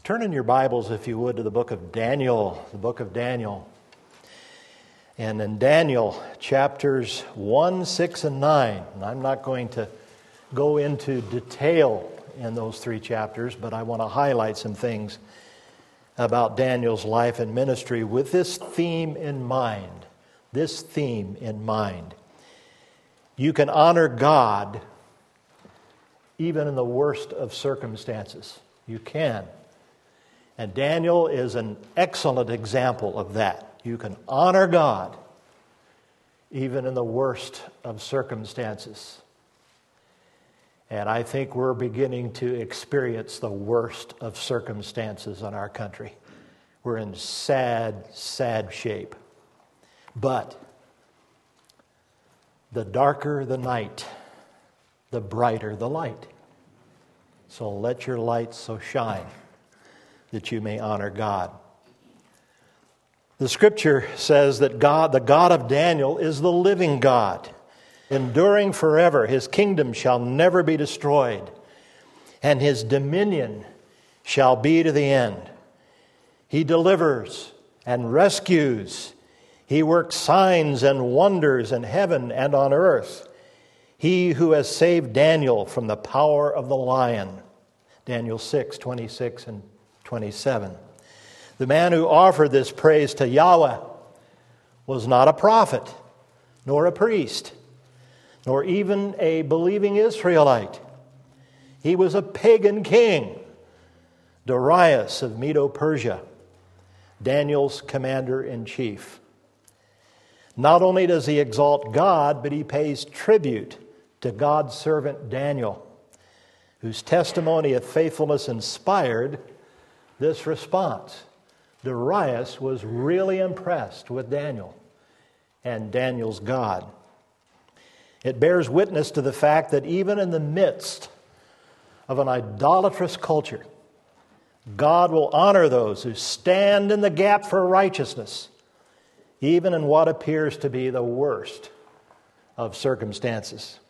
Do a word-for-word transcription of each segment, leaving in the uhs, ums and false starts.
Turn in your Bibles, if you would, to the book of Daniel, the book of Daniel. And in Daniel, chapters one, six, and nine, and I'm not going to go into detail in those three chapters, but I want to highlight some things about Daniel's life and ministry with this theme in mind. This theme in mind. You can honor God even in the worst of circumstances. You can. And Daniel is an excellent example of that. You can honor God even in the worst of circumstances. And I think we're beginning to experience the worst of circumstances in our country. We're in sad, sad shape. But the darker the night, the brighter the light. So let your light so shine that you may honor God. The Scripture says that God, the God of Daniel, is the living God, enduring forever. His kingdom shall never be destroyed, and His dominion shall be to the end. He delivers and rescues. He works signs and wonders in heaven and on earth. He who has saved Daniel from the power of the lion. Daniel six, twenty-six and twenty-seven. The man who offered this praise to Yahweh was not a prophet, nor a priest, nor even a believing Israelite. He was a pagan king, Darius of Medo-Persia, Daniel's commander-in-chief. Not only does he exalt God, but he pays tribute to God's servant Daniel, whose testimony of faithfulness inspired this response. Darius was really impressed with Daniel and Daniel's God. It bears witness to the fact that even in the midst of an idolatrous culture, God will honor those who stand in the gap for righteousness, even in what appears to be the worst of circumstances.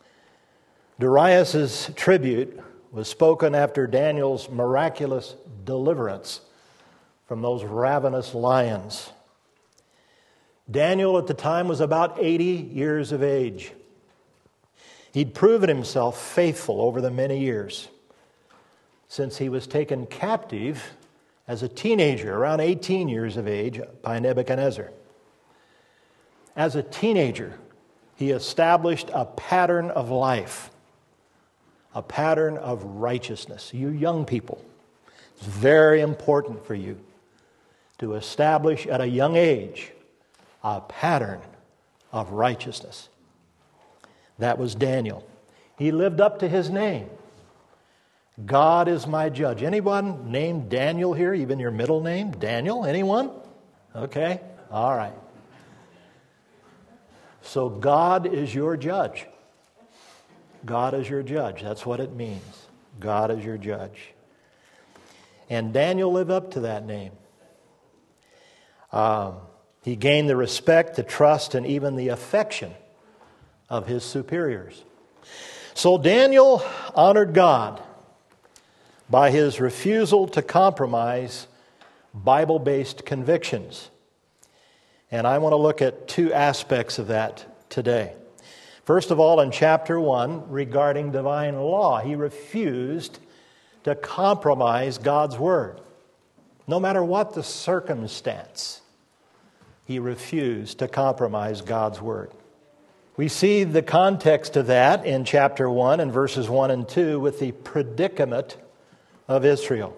Darius' tribute was spoken after Daniel's miraculous deliverance from those ravenous lions. Daniel at the time was about eighty years of age. He'd proven himself faithful over the many years since he was taken captive as a teenager, around eighteen years of age, by Nebuchadnezzar. As a teenager, he established a pattern of life, a pattern of righteousness. You young people, it's very important for you to establish at a young age a pattern of righteousness. That was Daniel. He lived up to his name. God is my judge. Anyone named Daniel here, even your middle name? Daniel? Anyone? Okay, all right. So God is your judge. God is your judge. That's what it means. God is your judge. And Daniel lived up to that name. Um, he gained the respect, the trust, and even the affection of his superiors. So Daniel honored God by his refusal to compromise Bible-based convictions. And I want to look at two aspects of that today. First of all, in chapter one, regarding divine law, he refused to compromise God's word. No matter what the circumstance, he refused to compromise God's word. We see the context of that in chapter one and verses one and two with the predicament of Israel.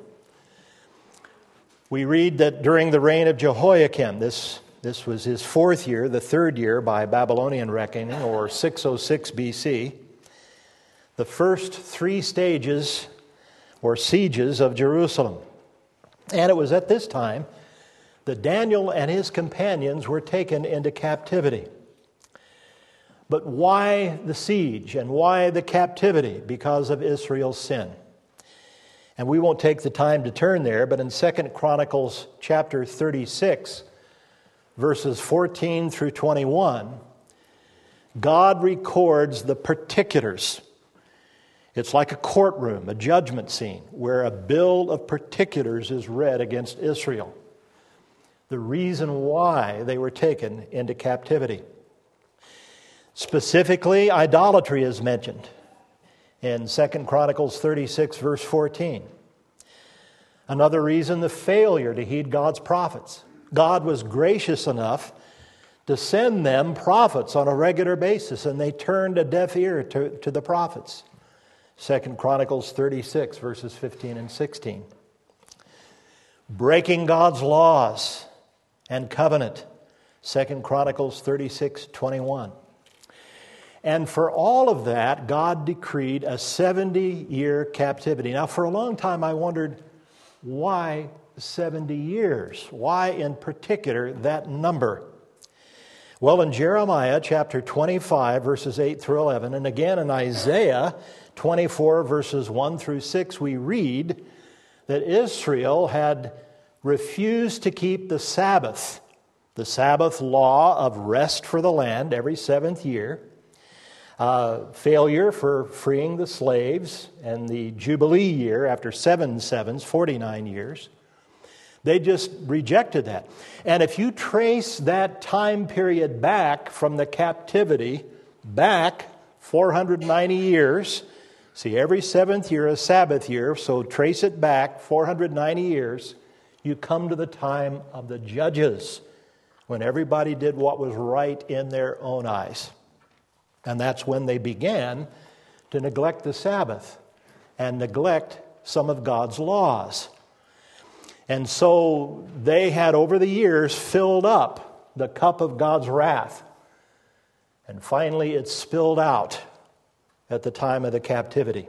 We read that during the reign of Jehoiakim, this, this was his fourth year, the third year by Babylonian reckoning, or six oh six B C, the first three stages or sieges of Jerusalem. And it was at this time that Daniel and his companions were taken into captivity. But why the siege and why the captivity? Because of Israel's sin. And we won't take the time to turn there, but in Second Chronicles chapter thirty-six, verses fourteen through twenty-one, God records the particulars It's like a courtroom, a judgment scene, where a bill of particulars is read against Israel. The reason why they were taken into captivity. Specifically, idolatry is mentioned in Second Chronicles thirty-six, verse fourteen. Another reason, the failure to heed God's prophets. God was gracious enough to send them prophets on a regular basis, and they turned a deaf ear to, to the prophets. Second Chronicles thirty-six, verses fifteen and sixteen. Breaking God's laws and covenant. Second Chronicles thirty-six, twenty-one. And for all of that, God decreed a seventy-year captivity. Now, for a long time, I wondered, why seventy years? Why, in particular, that number? Well, in Jeremiah chapter twenty-five, verses eight through eleven, and again in Isaiah twenty-four, verses one through six, we read that Israel had refused to keep the Sabbath, the Sabbath law of rest for the land every seventh year, uh, failure for freeing the slaves, and the Jubilee year after seven sevens, forty-nine years. They just rejected that. And if you trace that time period back from the captivity, back four hundred ninety years, see, every seventh year is Sabbath year, so trace it back four hundred ninety years, you come to the time of the judges, when everybody did what was right in their own eyes. And that's when they began to neglect the Sabbath and neglect some of God's laws. And so they had, over the years, filled up the cup of God's wrath. And finally it spilled out at the time of the captivity.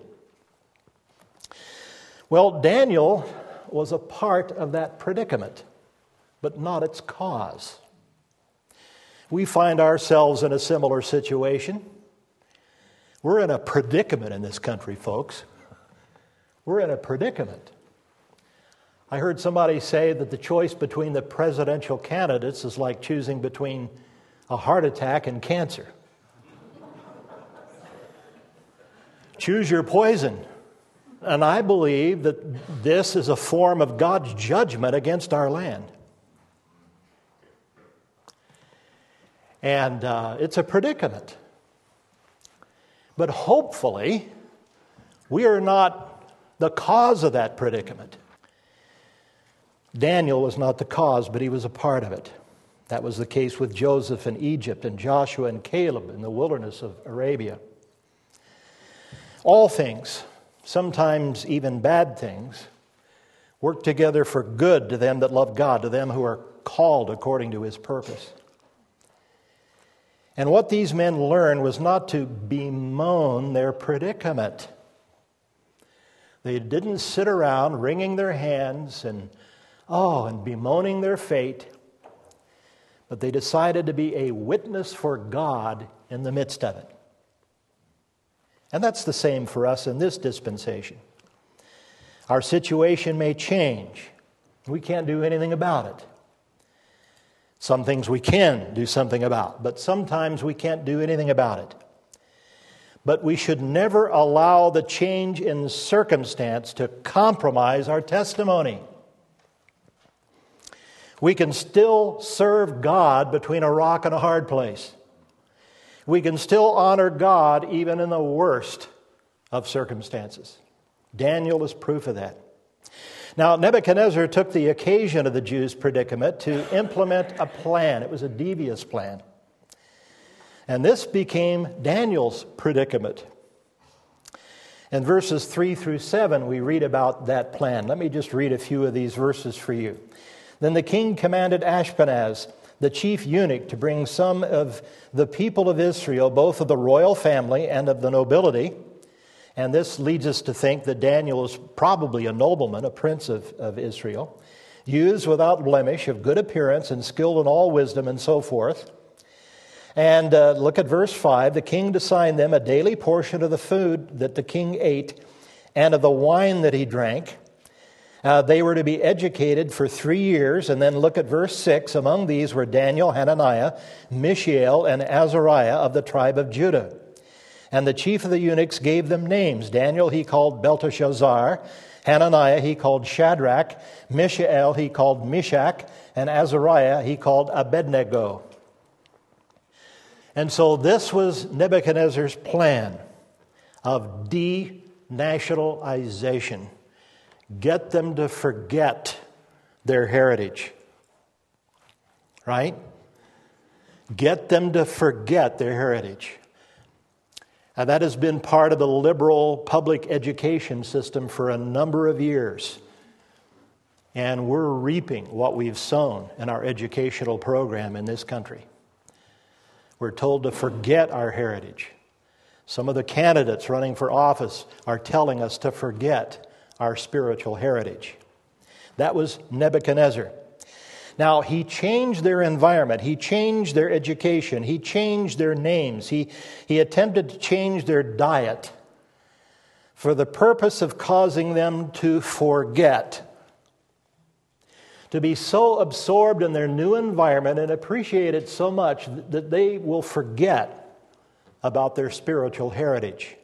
Well, Daniel was a part of that predicament, but not its cause. We find ourselves in a similar situation. We're in a predicament in this country, folks. We're in a predicament. I heard somebody say that the choice between the presidential candidates is like choosing between a heart attack and cancer. Choose your poison. And I believe that this is a form of God's judgment against our land. And uh, it's a predicament. But hopefully, we are not the cause of that predicament. Daniel was not the cause, but he was a part of it. That was the case with Joseph in Egypt and Joshua and Caleb in the wilderness of Arabia. All things, sometimes even bad things, work together for good to them that love God, to them who are called according to His purpose. And what these men learned was not to bemoan their predicament. They didn't sit around wringing their hands and, oh, and bemoaning their fate, but they decided to be a witness for God in the midst of it. And that's the same for us in this dispensation. Our situation may change. We can't do anything about it. Some things we can do something about, but sometimes we can't do anything about it. But we should never allow the change in circumstance to compromise our testimony. We can still serve God between a rock and a hard place. We can still honor God even in the worst of circumstances. Daniel is proof of that. Now, Nebuchadnezzar took the occasion of the Jews' predicament to implement a plan. It was a devious plan. And this became Daniel's predicament. In verses three through seven, we read about that plan. Let me just read a few of these verses for you. Then the king commanded Ashpenaz, the chief eunuch, to bring some of the people of Israel, both of the royal family and of the nobility. And this leads us to think that Daniel is probably a nobleman, a prince of, of Israel, youths without blemish, of good appearance and skilled in all wisdom and so forth. And uh, look at verse five. The king assigned them a daily portion of the food that the king ate and of the wine that he drank. Uh, they were to be educated for three years. And then look at verse six. Among these were Daniel, Hananiah, Mishael, and Azariah of the tribe of Judah. And the chief of the eunuchs gave them names. Daniel he called Belteshazzar, Hananiah he called Shadrach, Mishael he called Meshach, and Azariah he called Abednego. And so this was Nebuchadnezzar's plan of denationalization. Get them to forget their heritage. Right? Get them to forget their heritage. And that has been part of the liberal public education system for a number of years. And we're reaping what we've sown in our educational program in this country. We're told to forget our heritage. Some of the candidates running for office are telling us to forget our spiritual heritage. That was Nebuchadnezzar. Now, he changed their environment. He changed their education. He changed their names. He, he attempted to change their diet for the purpose of causing them to forget. To be so absorbed in their new environment and appreciate it so much that they will forget about their spiritual heritage.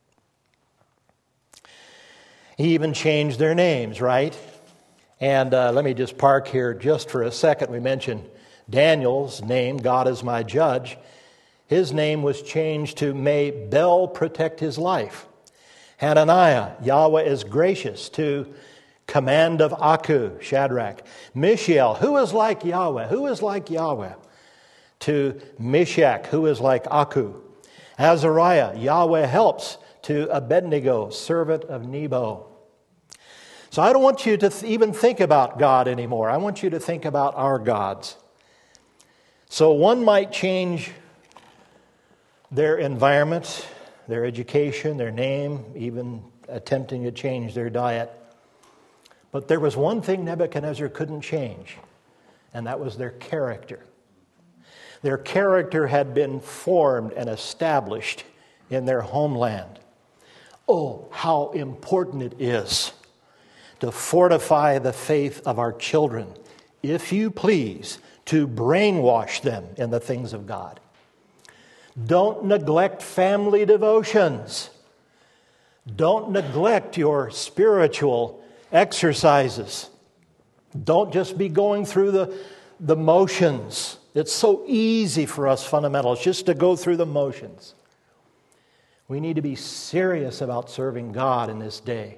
He even changed their names, right? And uh, let me just park here just for a second. We mentioned Daniel's name, God is my judge. His name was changed to May Bel protect his life. Hananiah, Yahweh is gracious, to command of Aku, Shadrach. Mishael, who is like Yahweh? Who is like Yahweh? To Meshach, who is like Aku. Azariah, Yahweh helps, to Abednego, servant of Nebo. So I don't want you to th- even think about God anymore. I want you to think about our gods. So one might change their environment, their education, their name, even attempting to change their diet. But there was one thing Nebuchadnezzar couldn't change, and that was their character. Their character had been formed and established in their homeland. Oh, how important it is to fortify the faith of our children, if you please, to brainwash them in the things of God. Don't neglect family devotions. Don't neglect your spiritual exercises. Don't just be going through the, the motions. It's so easy for us fundamentalists just to go through the motions. We need to be serious about serving God in this day.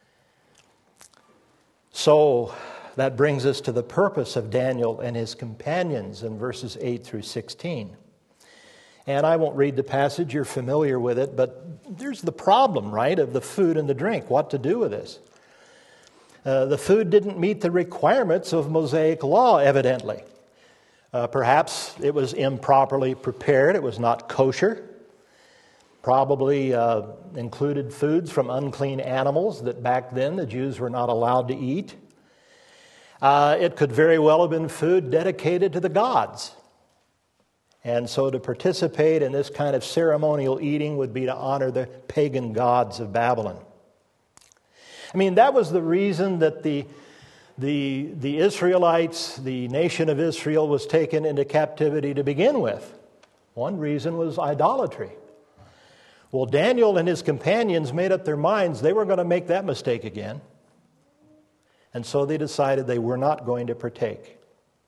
So that brings us to the purpose of Daniel and his companions in verses eight through sixteen. And I won't read the passage, you're familiar with it, but there's the problem, right, of the food and the drink, what to do with this. Uh, the food didn't meet the requirements of Mosaic law, evidently. Uh, perhaps it was improperly prepared, it was not kosher. Probably uh, included foods from unclean animals that back then the Jews were not allowed to eat. Uh, it could very well have been food dedicated to the gods. And so to participate in this kind of ceremonial eating would be to honor the pagan gods of Babylon. I mean, that was the reason that the, the, the Israelites, the nation of Israel, was taken into captivity to begin with. One reason was idolatry. Well, Daniel and his companions made up their minds they were going to make that mistake again. And so they decided they were not going to partake.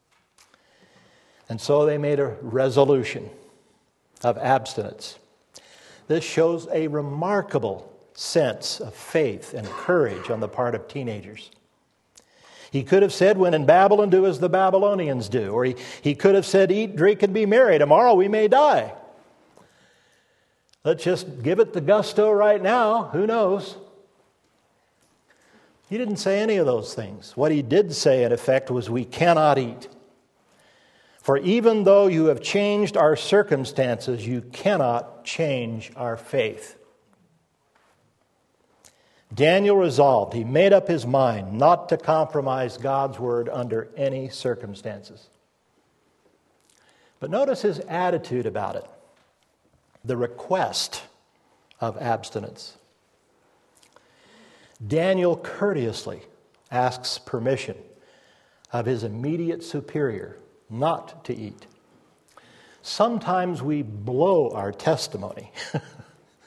And so they made a resolution of abstinence. This shows a remarkable sense of faith and courage on the part of teenagers. He could have said, when in Babylon, do as the Babylonians do. Or he, he could have said, eat, drink, and be merry. Tomorrow we may die. Let's just give it the gusto right now. Who knows? He didn't say any of those things. What he did say, in effect, was we cannot eat. For even though you have changed our circumstances, you cannot change our faith. Daniel resolved, he made up his mind not to compromise God's word under any circumstances. But notice his attitude about it. The request of abstinence. Daniel courteously asks permission of his immediate superior not to eat. Sometimes we blow our testimony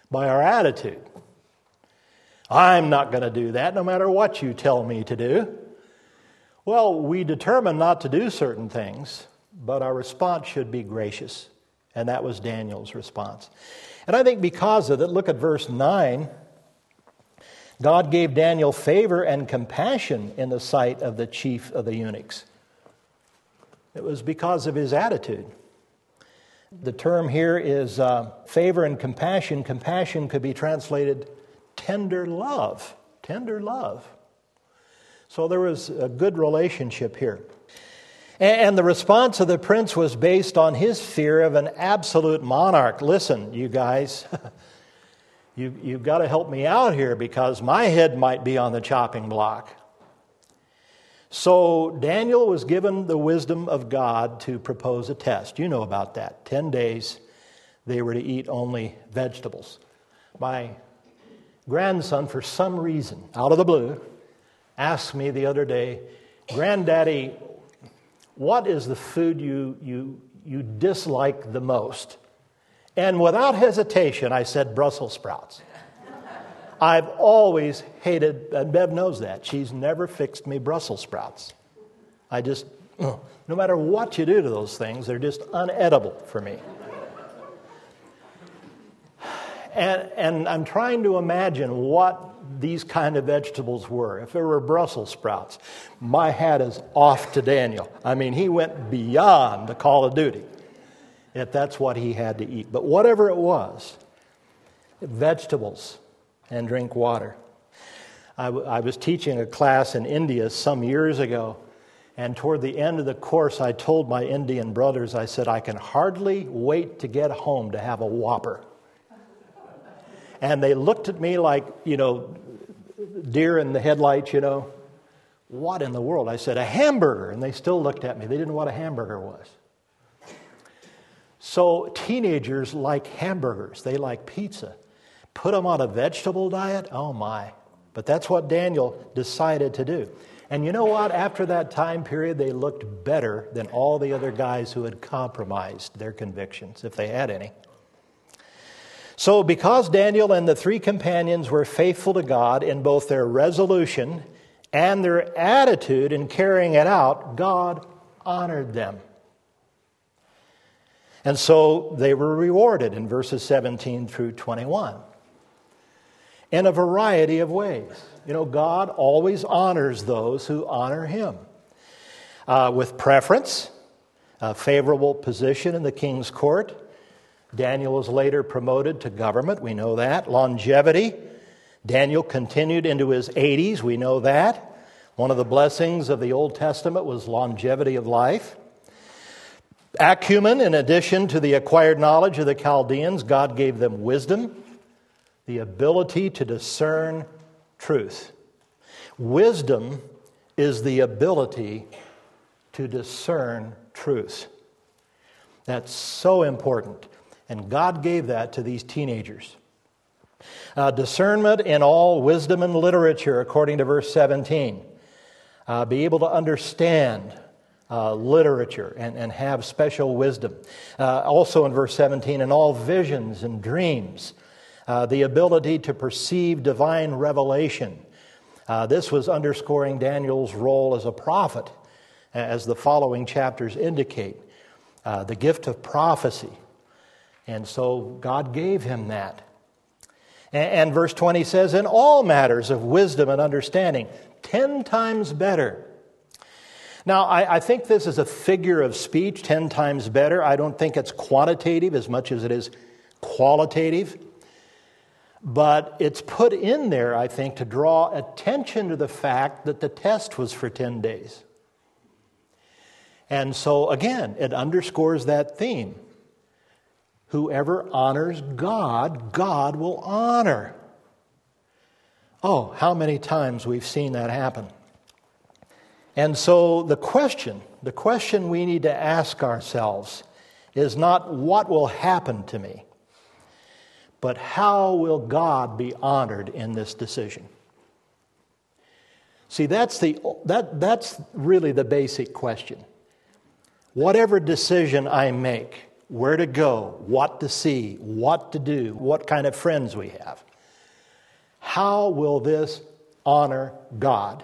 by our attitude. I'm not going to do that no matter what you tell me to do. Well, we determine not to do certain things, but our response should be gracious. And that was Daniel's response. And I think because of that, look at verse nine. God gave Daniel favor and compassion in the sight of the chief of the eunuchs. It was because of his attitude. The term here is uh, favor and compassion. Compassion could be translated tender love. Tender love. So there was a good relationship here. And the response of the prince was based on his fear of an absolute monarch. Listen, you guys, you, you've got to help me out here because my head might be on the chopping block. So Daniel was given the wisdom of God to propose a test. You know about that. Ten days they were to eat only vegetables. My grandson, for some reason, out of the blue, asked me the other day, "Granddaddy, what is the food you, you, you dislike the most?" And without hesitation, I said Brussels sprouts. I've always hated, and Bev knows that, she's never fixed me Brussels sprouts. I just, no matter what you do to those things, they're just unedible for me. And, and I'm trying to imagine what these kind of vegetables were. If it were Brussels sprouts, my hat is off to Daniel. I mean, he went beyond the call of duty if that's what he had to eat. But whatever it was, vegetables and drink water. I, w- I was teaching a class in India some years ago, and toward the end of the course, I told my Indian brothers, I said, I can hardly wait to get home to have a Whopper. And they looked at me like, you know, deer in the headlights, you know. What in the world? I said, a hamburger. And they still looked at me. They didn't know what a hamburger was. So teenagers like hamburgers. They like pizza. Put them on a vegetable diet? Oh, my. But that's what Daniel decided to do. And you know what? After that time period, they looked better than all the other guys who had compromised their convictions, if they had any. So because Daniel and the three companions were faithful to God in both their resolution and their attitude in carrying it out, God honored them. And so they were rewarded in verses seventeen through twenty-one in a variety of ways. You know, God always honors those who honor Him. Uh, with preference, a favorable position in the king's court. Daniel was later promoted to government, we know that. Longevity. Daniel continued into his eighties, we know that. One of the blessings of the Old Testament was longevity of life. Acumen, in addition to the acquired knowledge of the Chaldeans, God gave them wisdom, the ability to discern truth. Wisdom is the ability to discern truth. That's so important. And God gave that to these teenagers. Uh, discernment in all wisdom and literature, according to verse seventeen. Uh, be able to understand uh, literature and, and have special wisdom. Uh, also in verse seventeen, in all visions and dreams. Uh, the ability to perceive divine revelation. Uh, this was underscoring Daniel's role as a prophet, as the following chapters indicate. Uh, the gift of prophecy. And so God gave him that. And, and verse twenty says, in all matters of wisdom and understanding, ten times better. Now, I, I think this is a figure of speech, ten times better. I don't think it's quantitative as much as it is qualitative. But it's put in there, I think, to draw attention to the fact that the test was for ten days. And so, again, it underscores that theme. Whoever honors God, God will honor. Oh, how many times we've seen that happen. And so the question, the question we need to ask ourselves is not what will happen to me, but how will God be honored in this decision? See, that's the that that's really the basic question. Whatever decision I make, where to go, what to see, what to do, what kind of friends we have. How will this honor God?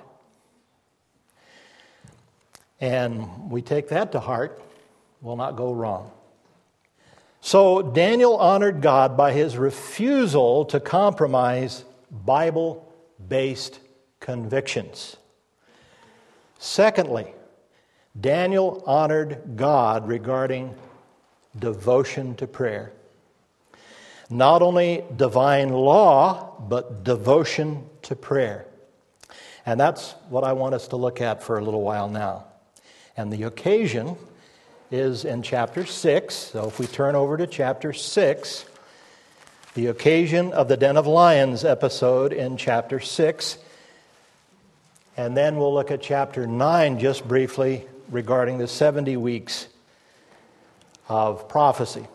And we take that to heart, we'll not go wrong. So Daniel honored God by his refusal to compromise Bible-based convictions. Secondly, Daniel honored God regarding devotion to prayer. Not only divine law, but devotion to prayer. And that's what I want us to look at for a little while now. And the occasion is in chapter six. So if we turn over to chapter six, the occasion of the Den of Lions episode in chapter six. And then we'll look at chapter nine just briefly regarding the seventy weeks of prophecy.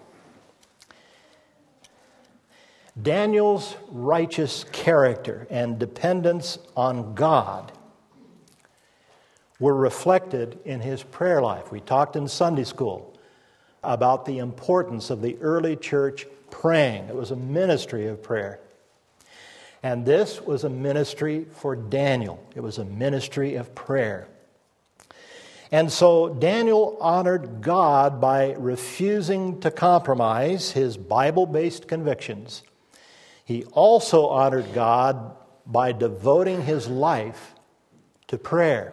Daniel's righteous character and dependence on God were reflected in his prayer life. We talked in Sunday school about the importance of the early church praying. It was a ministry of prayer. And this was a ministry for Daniel. It was a ministry of prayer. And so Daniel honored God by refusing to compromise his Bible-based convictions. He also honored God by devoting his life to prayer.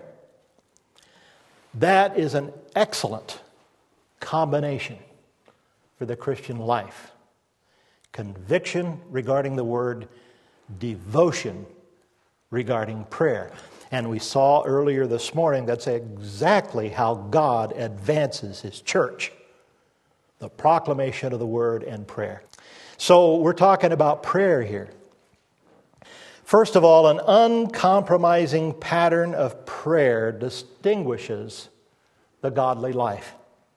That is an excellent combination for the Christian life. Conviction regarding the Word, devotion regarding prayer. And we saw earlier this morning that's exactly how God advances His church. The proclamation of the Word and prayer. So we're talking about prayer here. First of all, an uncompromising pattern of prayer distinguishes the godly life.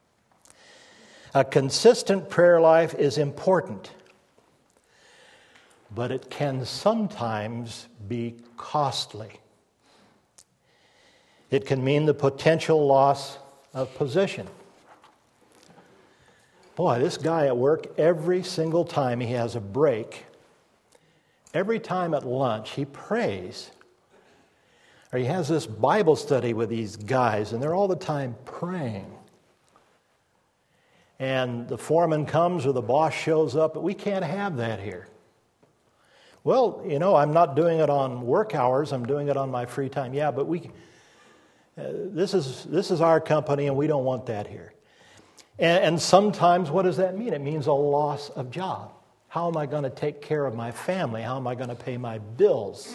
A consistent prayer life is important, but it can sometimes be costly. It can mean the potential loss of position. Boy, this guy at work, every single time he has a break, every time at lunch, he prays. Or he has this Bible study with these guys, and they're all the time praying. And the foreman comes or the boss shows up, but we can't have that here. Well, you know, I'm not doing it on work hours, I'm doing it on my free time. Yeah, but we, uh, this is this is our company, and we don't want that here. And, and sometimes, what does that mean? It means a loss of job. How am I going to take care of my family? How am I going to pay my bills?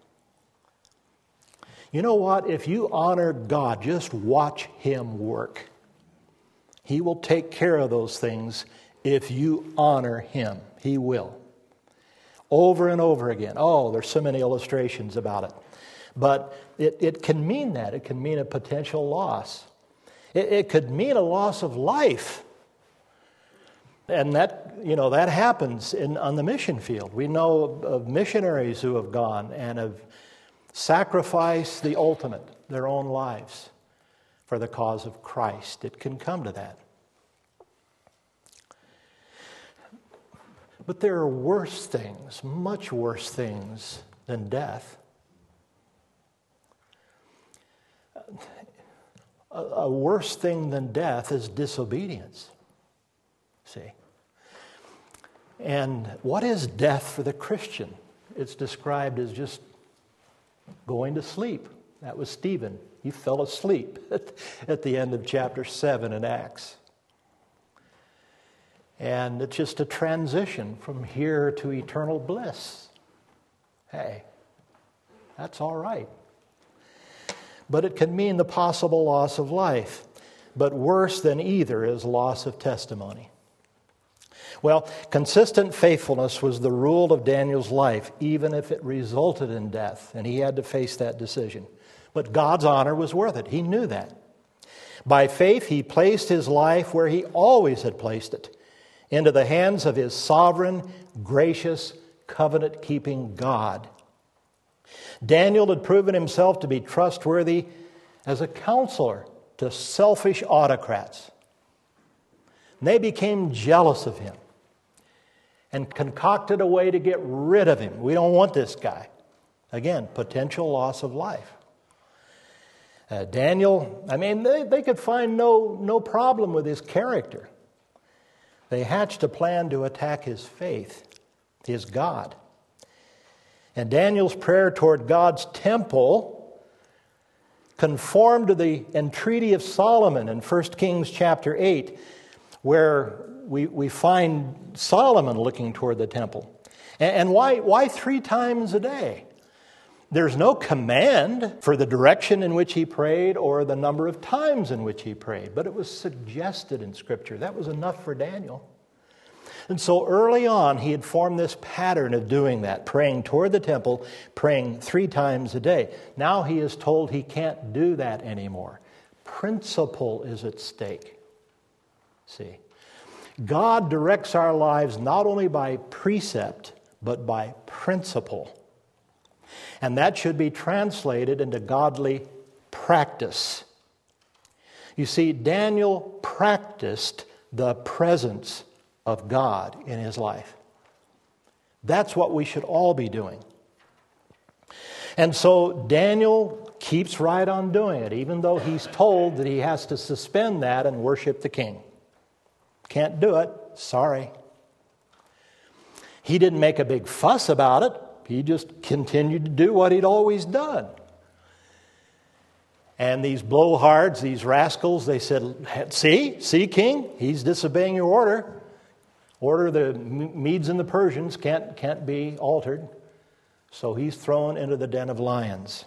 You know what? If you honor God, just watch Him work. He will take care of those things if you honor Him. He will. Over and over again. Oh, there's so many illustrations about it. But it, it can mean that. It can mean a potential loss. It, it could mean a loss of life. And that, you know, that happens in, on the mission field. We know of, of missionaries who have gone and have sacrificed the ultimate, their own lives, for the cause of Christ. It can come to that. But there are worse things, much worse things than death. A, a worse thing than death is disobedience. See? And what is death for the Christian? It's described as just going to sleep. That was Stephen. He fell asleep at the end of chapter seven in Acts. And it's just a transition from here to eternal bliss. Hey, that's all right. But it can mean the possible loss of life. But worse than either is loss of testimony. Well, consistent faithfulness was the rule of Daniel's life, even if it resulted in death, and he had to face that decision. But God's honor was worth it. He knew that. By faith, he placed his life where he always had placed it, into the hands of his sovereign, gracious, covenant-keeping God. Daniel had proven himself to be trustworthy as a counselor to selfish autocrats. And they became jealous of him and concocted a way to get rid of him. We don't want this guy. Again, potential loss of life. Uh, Daniel, I mean, they, they could find no, no problem with his character. They hatched a plan to attack his faith, his God. And Daniel's prayer toward God's temple conformed to the entreaty of Solomon in First Kings chapter eight, where we, we find Solomon looking toward the temple. And, and why, why three times a day? There's no command for the direction in which he prayed or the number of times in which he prayed, but it was suggested in Scripture. That was enough for Daniel. And so early on, he had formed this pattern of doing that, praying toward the temple, praying three times a day. Now he is told he can't do that anymore. Principle is at stake. See, God directs our lives not only by precept, but by principle. And that should be translated into godly practice. You see, Daniel practiced the presence of God in his life. That's what we should all be doing. And so Daniel keeps right on doing it, even though he's told that he has to suspend that and worship the king. Can't do it. Sorry. He didn't make a big fuss about it. He just continued to do what he'd always done. And these blowhards, these rascals, they said, see, see, king, he's disobeying your order. Order the Medes and the Persians can't, can't be altered. So he's thrown into the den of lions.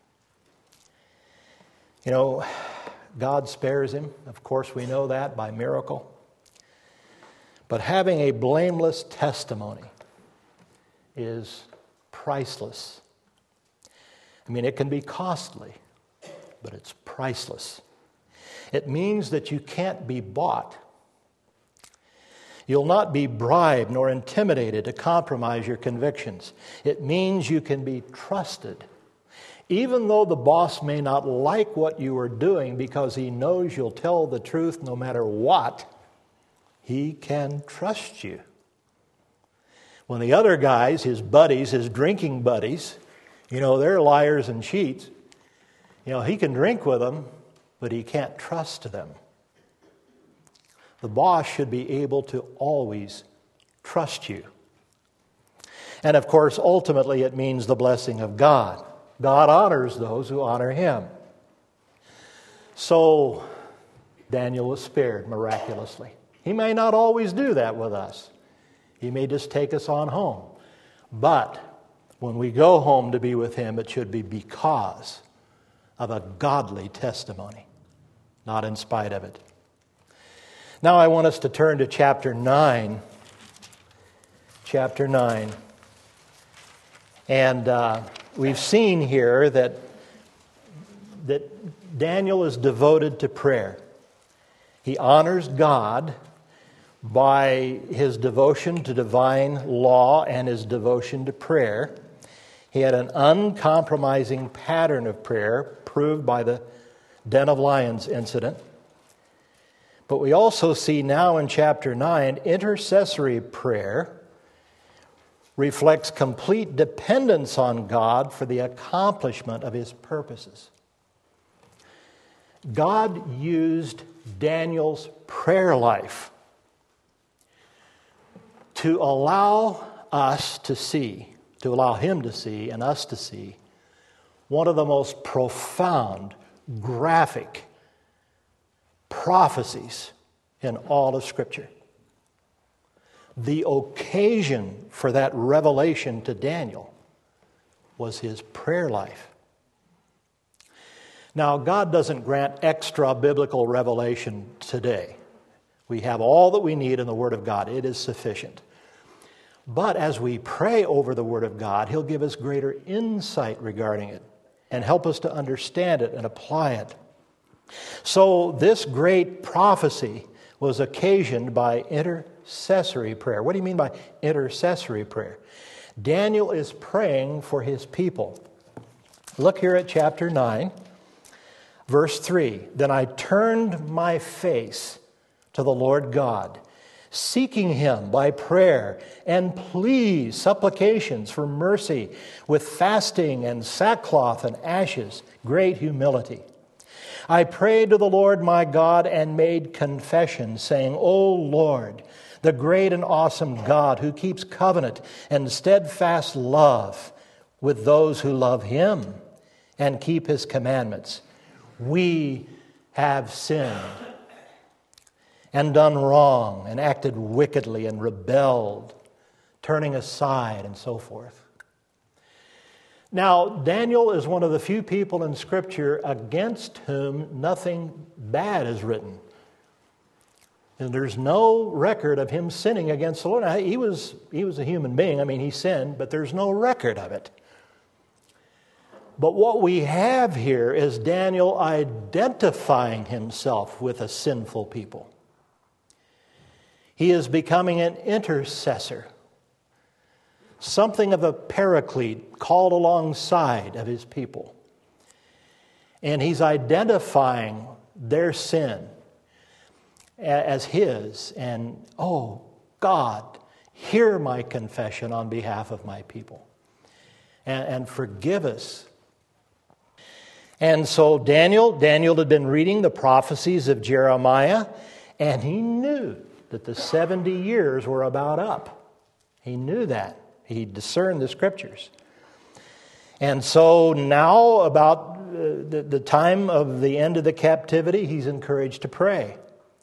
You know, God spares him. Of course, we know that by miracle. But having a blameless testimony is priceless. I mean, it can be costly, but it's priceless. It means that you can't be bought. You'll not be bribed nor intimidated to compromise your convictions. It means you can be trusted. Even though the boss may not like what you are doing because he knows you'll tell the truth no matter what, he can trust you. When the other guys, his buddies, his drinking buddies, you know, they're liars and cheats. You know, he can drink with them, but he can't trust them. The boss should be able to always trust you. And of course, ultimately, it means the blessing of God. God honors those who honor him. So, Daniel was spared miraculously. He may not always do that with us. He may just take us on home. But when we go home to be with him, it should be because of a godly testimony, not in spite of it. Now I want us to turn to chapter nine. Chapter nine. And uh, we've seen here that, that Daniel is devoted to prayer. He honors God by his devotion to divine law and his devotion to prayer. He had an uncompromising pattern of prayer, proved by the Den of Lions incident. But we also see now in chapter nine, intercessory prayer reflects complete dependence on God for the accomplishment of his purposes. God used Daniel's prayer life to allow us to see, to allow him to see and us to see one of the most profound, graphic prophecies in all of Scripture. The occasion for that revelation to Daniel was his prayer life. Now, God doesn't grant extra biblical revelation today. We have all that we need in the Word of God. It is sufficient. But as we pray over the Word of God, he'll give us greater insight regarding it and help us to understand it and apply it. So this great prophecy was occasioned by intercessory prayer. What do you mean by intercessory prayer? Daniel is praying for his people. Look here at chapter nine, verse three. Then I turned my face to the Lord God, seeking Him by prayer and pleas, supplications for mercy, with fasting and sackcloth and ashes, great humility. I prayed to the Lord my God and made confession, saying, O Lord, the great and awesome God who keeps covenant and steadfast love with those who love Him and keep His commandments, we have sinned and done wrong and acted wickedly and rebelled, turning aside and so forth. Now, Daniel is one of the few people in Scripture against whom nothing bad is written. And there's no record of him sinning against the Lord. Now, he was, he was a human being. I mean, he sinned, but there's no record of it. But what we have here is Daniel identifying himself with a sinful people. He is becoming an intercessor, something of a paraclete called alongside of his people. And he's identifying their sin as his. And, oh, God, hear my confession on behalf of my people. And, and forgive us. And so Daniel, Daniel had been reading the prophecies of Jeremiah, and he knew that the seventy years were about up. He knew that. He discerned the Scriptures. And so now, about uh, the, the time of the end of the captivity, he's encouraged to pray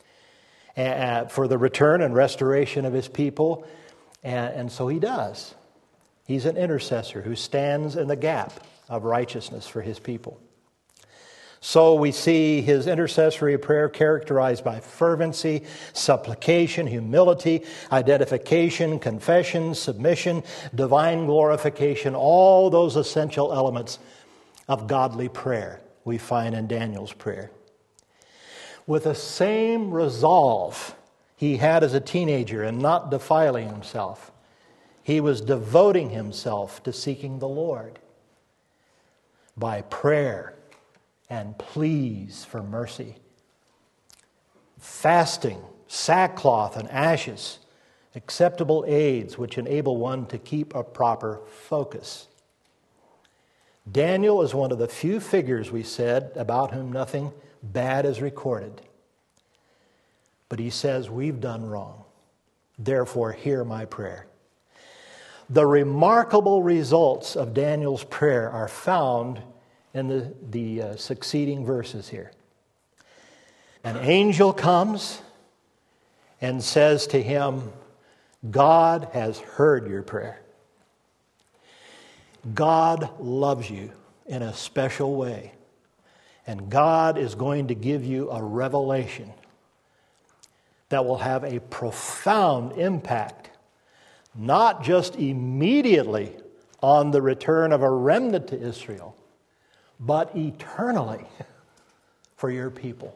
uh, for the return and restoration of his people. And, and so he does. He's an intercessor who stands in the gap of righteousness for his people. So we see his intercessory prayer characterized by fervency, supplication, humility, identification, confession, submission, divine glorification, all those essential elements of godly prayer we find in Daniel's prayer. With the same resolve he had as a teenager in not defiling himself, he was devoting himself to seeking the Lord by prayer and pleas for mercy, fasting, sackcloth and ashes, acceptable aids which enable one to keep a proper focus. Daniel is one of the few figures, we said, about whom nothing bad is recorded. But he says, we've done wrong. Therefore, hear my prayer. The remarkable results of Daniel's prayer are found in the, the uh, succeeding verses here. An angel comes and says to him, God has heard your prayer. God loves you in a special way. And God is going to give you a revelation that will have a profound impact, not just immediately on the return of a remnant to Israel, but eternally for your people.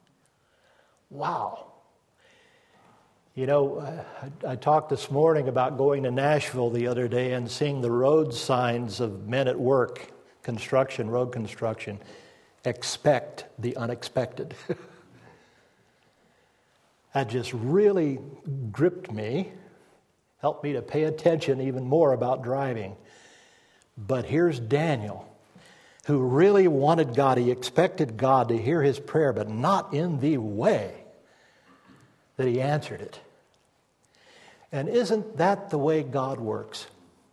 Wow. You know, I, I talked this morning about going to Nashville the other day and seeing the road signs of men at work, construction, road construction. Expect the unexpected. That just really gripped me, helped me to pay attention even more about driving. But here's Daniel, who really wanted God. He expected God to hear his prayer, but not in the way that he answered it. And isn't that the way God works?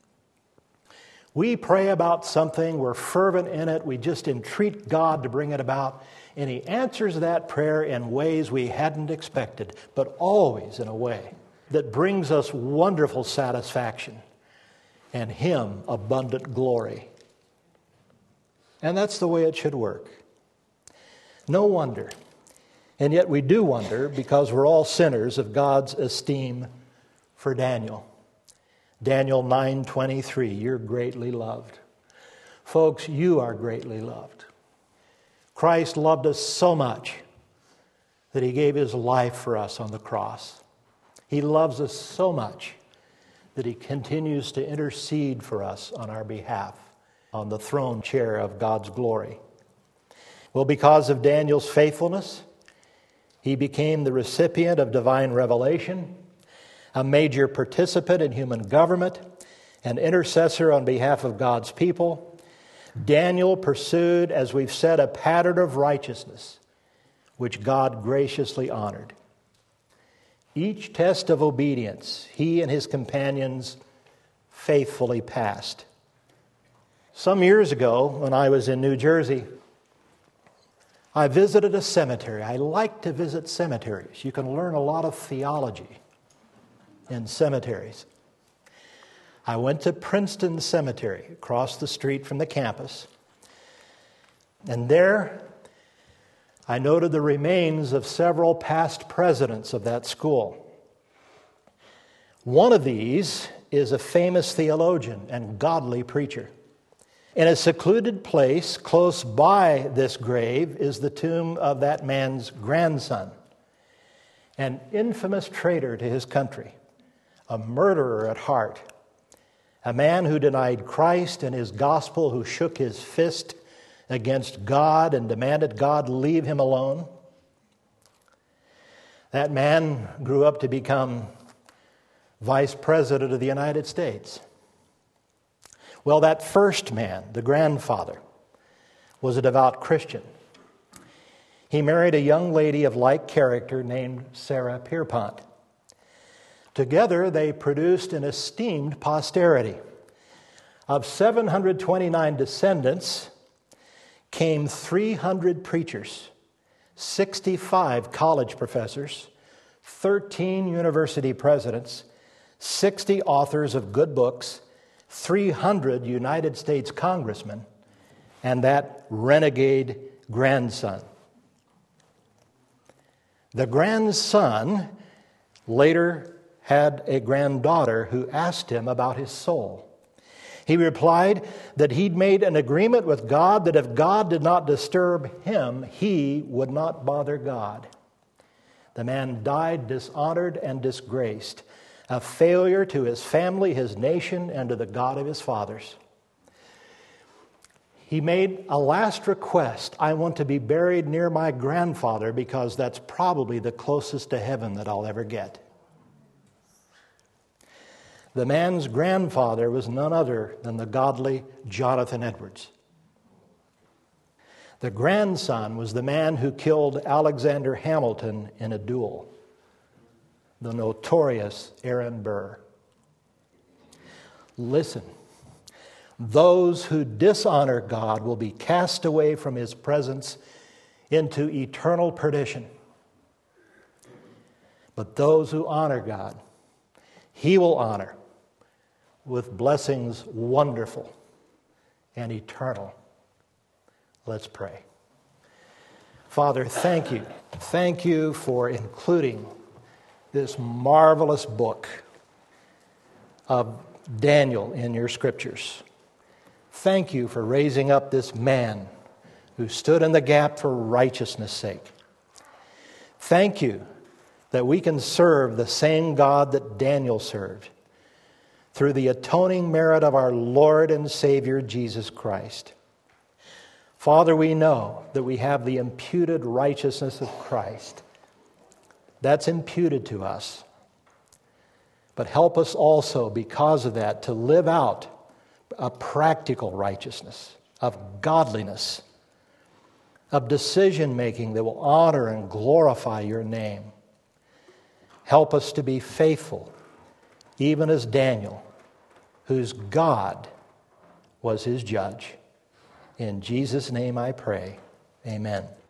We pray about something, we're fervent in it, we just entreat God to bring it about, and he answers that prayer in ways we hadn't expected, but always in a way that brings us wonderful satisfaction and him abundant glory. And that's the way it should work. No wonder. And yet we do wonder, because we're all sinners, of God's esteem for Daniel. Daniel nine twenty-three, you're greatly loved. Folks, you are greatly loved. Christ loved us so much that he gave his life for us on the cross. He loves us so much that he continues to intercede for us on our behalf on the throne chair of God's glory. Well, because of Daniel's faithfulness, He became the recipient of divine revelation, a major participant in human government, an intercessor on behalf of God's people. Daniel pursued, as we've said, a pattern of righteousness, which God graciously honored. Each test of obedience, he and his companions faithfully passed. Some years ago, when I was in New Jersey, I visited a cemetery. I like to visit cemeteries. You can learn a lot of theology in cemeteries. I went to Princeton Cemetery, across the street from the campus. And there, I noted the remains of several past presidents of that school. One of these is a famous theologian and godly preacher. In a secluded place close by this grave is the tomb of that man's grandson, an infamous traitor to his country, a murderer at heart, a man who denied Christ and his gospel, who shook his fist against God and demanded God leave him alone. That man grew up to become Vice President of the United States. Well, that first man, the grandfather, was a devout Christian. He married a young lady of like character named Sarah Pierpont. Together, they produced an esteemed posterity. Of seven hundred twenty-nine descendants came three hundred preachers, sixty-five college professors, thirteen university presidents, sixty authors of good books, three hundred United States congressmen, and that renegade grandson. The grandson later had a granddaughter who asked him about his soul. He replied that he'd made an agreement with God that if God did not disturb him, he would not bother God. The man died dishonored and disgraced, a failure to his family, his nation, and to the God of his fathers. He made a last request. I want to be buried near my grandfather because that's probably the closest to heaven that I'll ever get. The man's grandfather was none other than the godly Jonathan Edwards. The grandson was the man who killed Alexander Hamilton in a duel, the notorious Aaron Burr. Listen, those who dishonor God will be cast away from his presence into eternal perdition. But those who honor God, he will honor with blessings wonderful and eternal. Let's pray. Father, thank you. Thank you for including this marvelous book of Daniel in your scriptures. Thank you for raising up this man who stood in the gap for righteousness' sake. Thank you that we can serve the same God that Daniel served through the atoning merit of our Lord and Savior, Jesus Christ. Father, we know that we have the imputed righteousness of Christ. That's imputed to us. But help us also, because of that, to live out a practical righteousness, of godliness, of decision-making that will honor and glorify your name. Help us to be faithful, even as Daniel, whose God was his judge. In Jesus' name I pray. Amen.